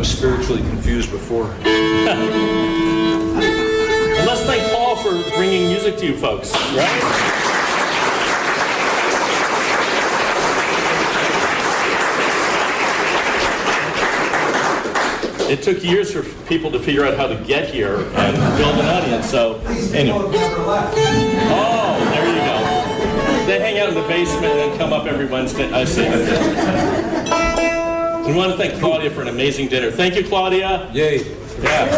was spiritually confused before. And let's thank Paul for bringing music to you folks, right? It took years for people to figure out how to get here and build an audience, so anyway. Oh, there you go. They hang out in the basement and then come up every Wednesday. I see. We want to thank Claudia for an amazing dinner. Thank you, Claudia. Yay. Yeah.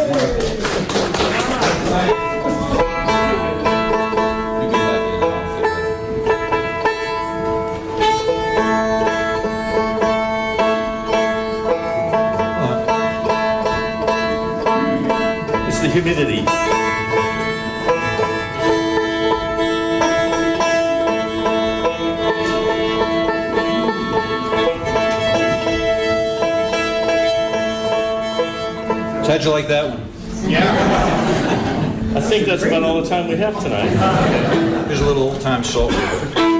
It's the humidity. How'd you like that one? Yeah. I think that's about all the time we have tonight. Here's a little old-time salt.